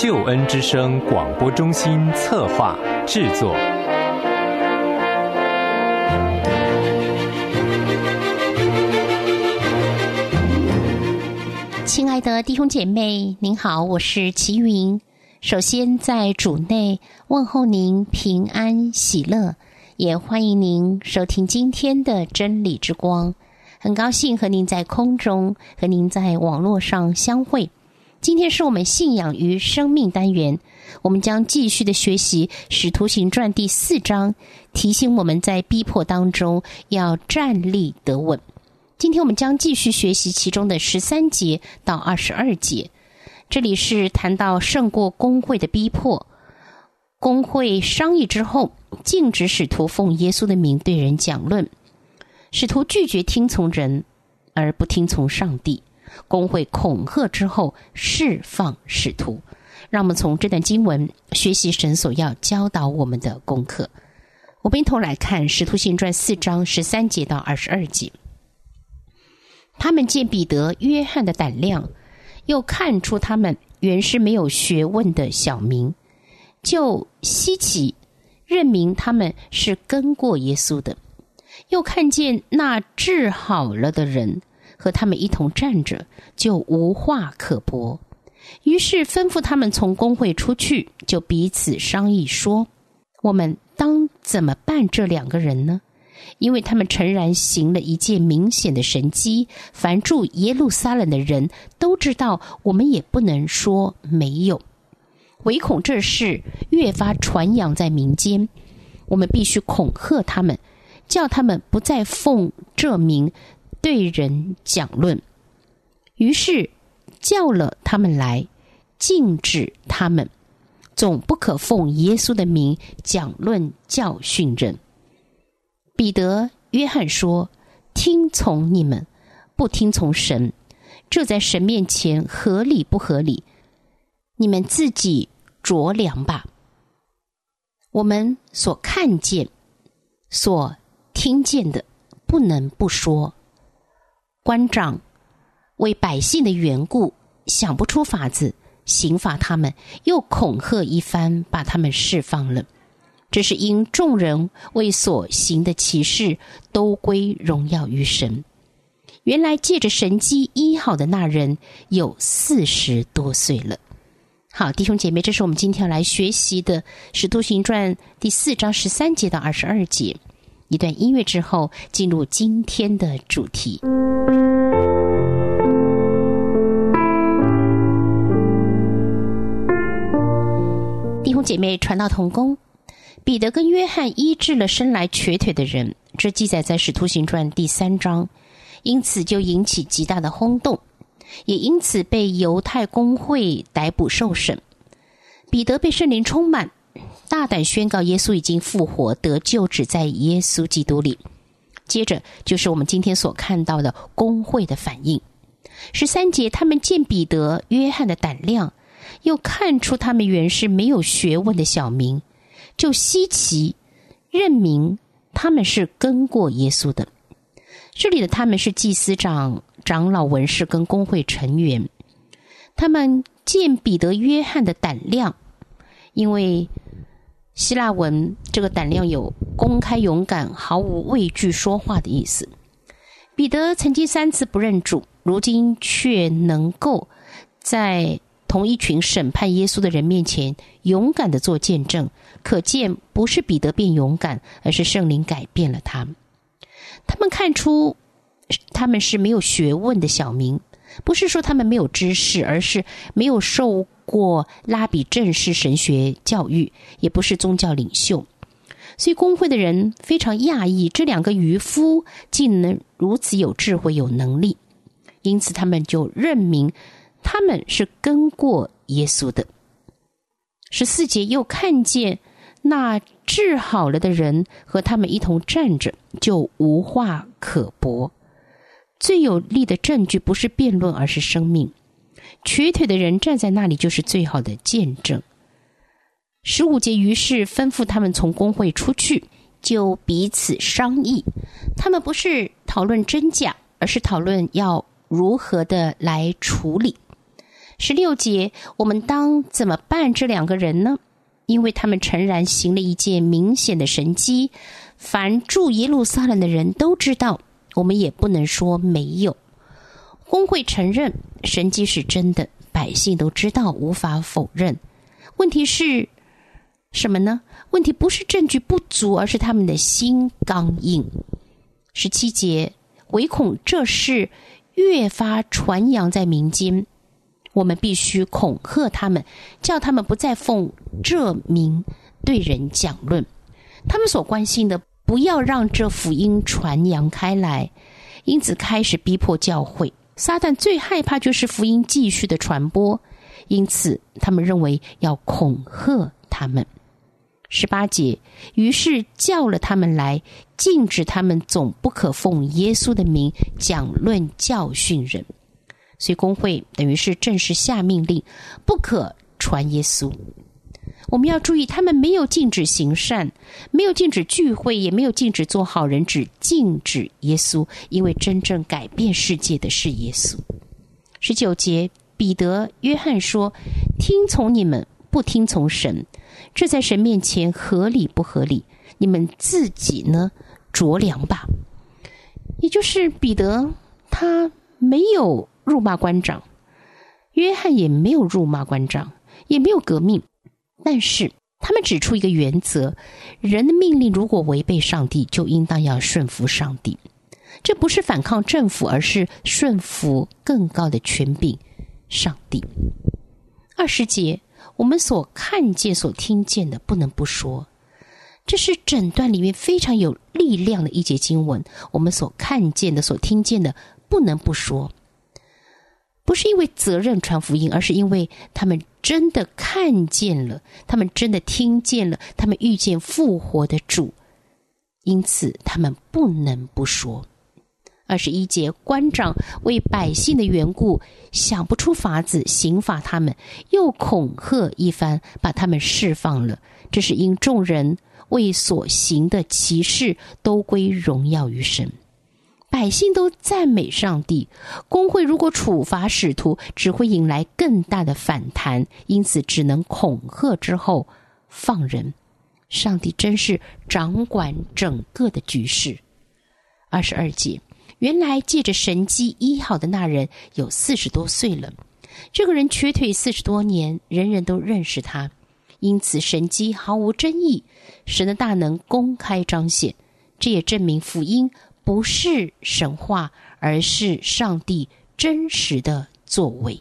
救恩之声广播中心策划制作。 亲爱的弟兄姐妹，您好，我是齐云。首先在主内问候您平安喜乐，也欢迎您收听今天的真理之光。很高兴和您在空中，和您在网络上相会。今天是我们信仰与生命单元，我们将继续的学习《使徒行传》第4章，提醒我们在逼迫当中要站立得稳。今天我们将继续学习其中的13节到22节。这里是谈到胜过公会的逼迫，公会商议之后，禁止使徒奉耶稣的名对人讲论。使徒拒绝听从人，而不听从上帝。公会恐吓之后，释放使徒。让我们从这段经文学习神所要教导我们的功课。我们一同来看《使徒行传》4章13节到22节。他们见彼得、约翰的胆量，又看出他们原是没有学问的小民，就稀奇，认明他们是跟过耶稣的。又看见那治好了的人和他们一同站着，就无话可驳。于是吩咐他们从公会出去，就彼此商议说：我们当怎么办这2个人呢？因为他们诚然行了一件明显的神迹，凡住耶路撒冷的人都知道，我们也不能说没有。唯恐这事越发传扬在民间，我们必须恐吓他们，叫他们不再奉这名对人讲论。于是叫了他们来，禁止他们，总不可奉耶稣的名讲论教训人。彼得、约翰说：听从你们，不听从神，这在神面前合理不合理？你们自己酌量吧。我们所看见、所听见的，不能不说。官长为百姓的缘故，想不出法子刑罚他们，又恐吓一番，把他们释放了。这是因众人为所行的奇事，都归荣耀于神。原来借着神迹医好的那人有40多岁了。好，弟兄姐妹，这是我们今天要来学习的《使徒行传》第4章13节到22节。一段音乐之后，进入今天的主题。弟兄姐妹，传道同工，彼得跟约翰医治了生来瘸腿的人，这记载在《使徒行传》第3章，因此就引起极大的轰动，也因此被犹太公会逮捕受审。彼得被圣灵充满，大胆宣告耶稣已经复活，得救只在耶稣基督里。接着就是我们今天所看到的公会的反应。13节，他们见彼得、约翰的胆量，又看出他们原是没有学问的小民，就稀奇，认明他们是跟过耶稣的。这里的他们是祭司长、长老、文士跟公会成员。他们见彼得、约翰的胆量，因为希腊文这个胆量有公开勇敢、毫无畏惧说话的意思。彼得曾经3次不认主，如今却能够在同一群审判耶稣的人面前勇敢地做见证，可见不是彼得变勇敢，而是圣灵改变了他们。他们看出他们是没有学问的小民，不是说他们没有知识，而是没有受过拉比正式神学教育，也不是宗教领袖。所以公会的人非常讶异，这2个渔夫竟能如此有智慧有能力，因此他们就认明他们是跟过耶稣的。14节，又看见那治好了的人和他们一同站着，就无话可驳。最有力的证据不是辩论，而是生命。瘸腿的人站在那里就是最好的见证。15节，于是吩咐他们从公会出去，就彼此商议。他们不是讨论真假，而是讨论要如何的来处理。 16节，我们当怎么办这2个人呢？因为他们诚然行了一件明显的神迹，凡住耶路撒冷的人都知道，我们也不能说没有。公会承认神迹是真的，百姓都知道，无法否认。问题是什么呢？问题不是证据不足，而是他们的心刚硬。17节，唯恐这事越发传扬在民间，我们必须恐吓他们，叫他们不再奉这名对人讲论。他们所关心的，不要让这福音传扬开来，因此开始逼迫教会。撒旦最害怕就是福音继续的传播，因此他们认为要恐吓他们。18节，于是叫了他们来，禁止他们总不可奉耶稣的名讲论教训人。所以公会等于是正式下命令，不可传耶稣。我们要注意，他们没有禁止行善，没有禁止聚会，也没有禁止做好人，只禁止耶稣，因为真正改变世界的是耶稣。19节，彼得、约翰说，听从你们，不听从神，这在神面前合理不合理？你们自己呢，酌量吧。也就是彼得他没有辱骂官长，约翰也没有辱骂官长，也没有革命，但是他们指出一个原则，人的命令如果违背上帝，就应当要顺服上帝。这不是反抗政府，而是顺服更高的权柄，上帝。20节，我们所看见所听见的，不能不说。这是整段里面非常有力量的一节经文，我们所看见的所听见的，不能不说。不是因为责任传福音，而是因为他们真的看见了，他们真的听见了，他们遇见复活的主，因此他们不能不说。21节，官长为百姓的缘故，想不出法子刑罚他们，又恐吓一番，把他们释放了。这是因众人为所行的奇事，都归荣耀于神。百姓都赞美上帝，公会如果处罚使徒，只会引来更大的反弹，因此只能恐吓之后放人。上帝真是掌管整个的局势。22节，原来借着神迹医好的那人有40多岁了，这个人瘸腿40多年，人人都认识他，因此神迹毫无争议，神的大能公开彰显。这也证明福音不是神话，而是上帝真实的作为。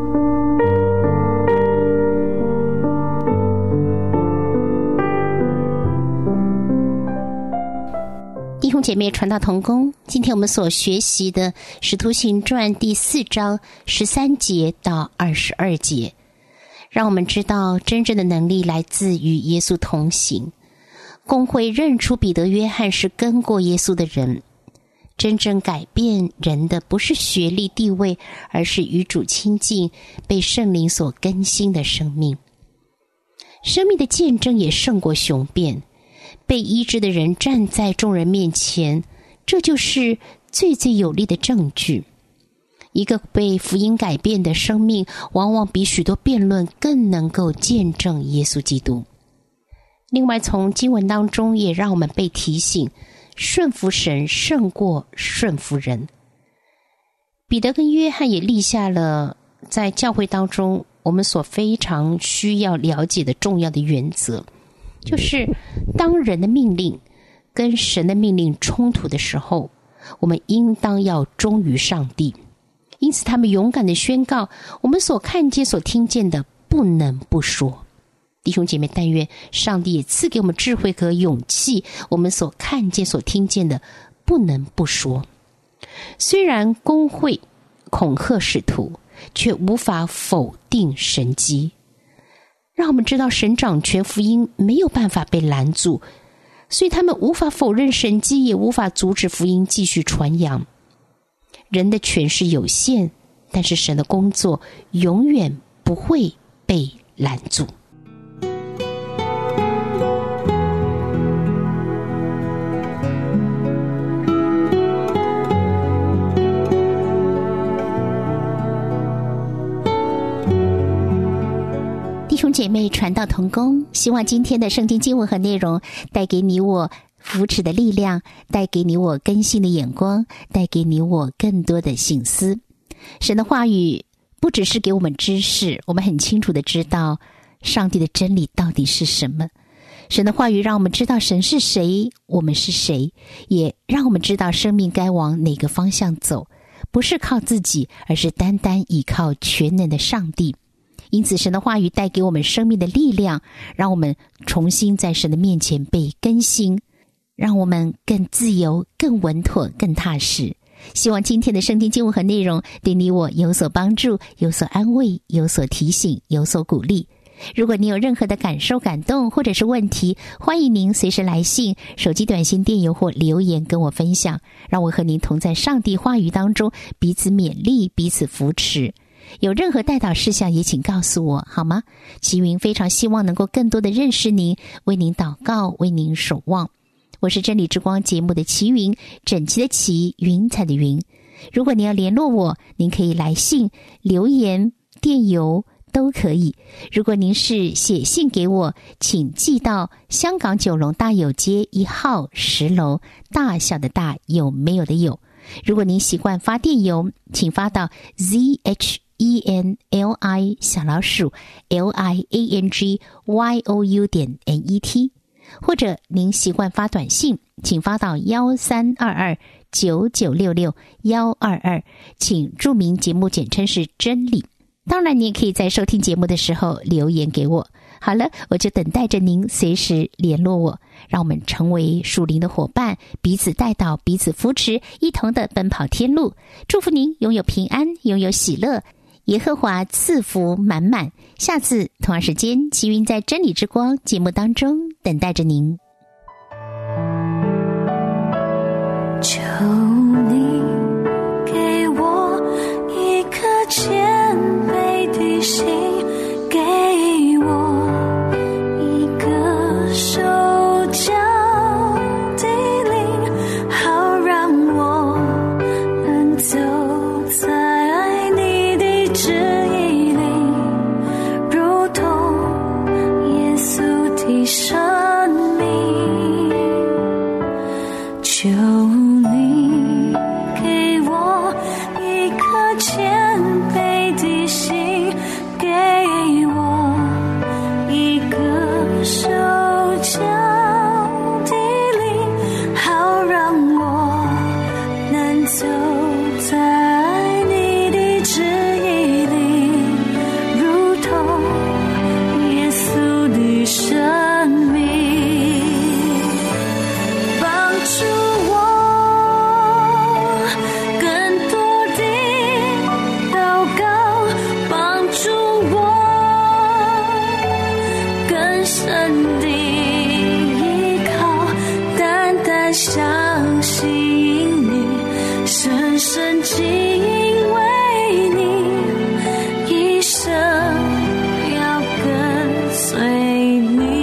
弟兄姐妹，传道同工，今天我们所学习的《使徒行传》第4章13节到22节，让我们知道真正的能力来自与耶稣同行。公会认出彼得、约翰是跟过耶稣的人。真正改变人的不是学历地位，而是与主亲近，被圣灵所更新的生命。生命的见证也胜过雄辩。被医治的人站在众人面前，这就是最最有力的证据。一个被福音改变的生命，往往比许多辩论更能够见证耶稣基督。另外，从经文当中也让我们被提醒，顺服神胜过顺服人。彼得跟约翰也立下了在教会当中我们所非常需要了解的重要的原则，就是当人的命令跟神的命令冲突的时候，我们应当要忠于上帝。因此他们勇敢地宣告，我们所看见所听见的不能不说。弟兄姐妹，但愿上帝也赐给我们智慧和勇气，我们所看见所听见的不能不说。虽然公会恐吓使徒，却无法否定神迹，让我们知道神掌权，福音没有办法被拦阻，所以他们无法否认神迹，也无法阻止福音继续传扬。人的权势有限，但是神的工作永远不会被拦阻。 弟兄姐妹传道同工，希望今天的圣经经文和内容带给你我扶持的力量，带给你我更新的眼光，带给你我更多的省思。神的话语不只是给我们知识，我们很清楚的知道上帝的真理到底是什么。神的话语让我们知道神是谁，我们是谁，也让我们知道生命该往哪个方向走，不是靠自己，而是单单依靠全能的上帝。因此神的话语带给我们生命的力量，让我们重新在神的面前被更新，让我们更自由，更稳妥，更踏实。希望今天的圣经经文和内容对你我有所帮助，有所安慰，有所提醒，有所鼓励。如果你有任何的感受、感动或者是问题，欢迎您随时来信、手机短信、电邮或留言跟我分享，让我和您同在上帝话语当中彼此勉励，彼此扶持。有任何代祷事项也请告诉我好吗？齐云非常希望能够更多的认识您，为您祷告，为您守望。我是真理之光节目的齐云，整齐的齐，云彩的云。如果您要联络我，您可以来信、留言、电邮都可以。如果您是写信给我，请寄到香港九龙大有街1号10楼，大小的大，有没有的有。如果您习惯发电邮，请发到 ZHENLI/LIANGYOU.net， 或者您习惯发短信，请发到132299661122，请注明节目简称是真理。当然你也可以在收听节目的时候留言给我。好了，我就等待着您随时联络我，让我们成为属灵的伙伴，彼此带导，彼此扶持，一同的奔跑天路。祝福您拥有平安，拥有喜乐，耶和华赐福满满。下次同样时间，齐云在真理之光节目当中等待着您。 求你给我一颗谦卑的心，给我一个手脚的灵，好让我能走在你的旨意里，如同耶稣的生命。求你给我一颗谦卑的心，给我一个手脚的灵，好让我能走在你的旨意里，如同耶稣的生命。帮助我更多的祷告，帮助我更深的依靠，单单相信你，深深敬畏你，一生要跟随你。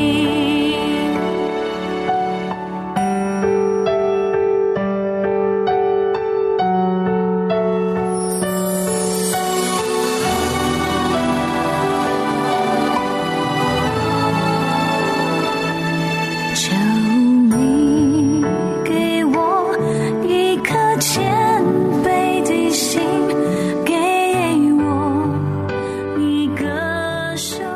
求你给我一颗谦卑的心，给我一个手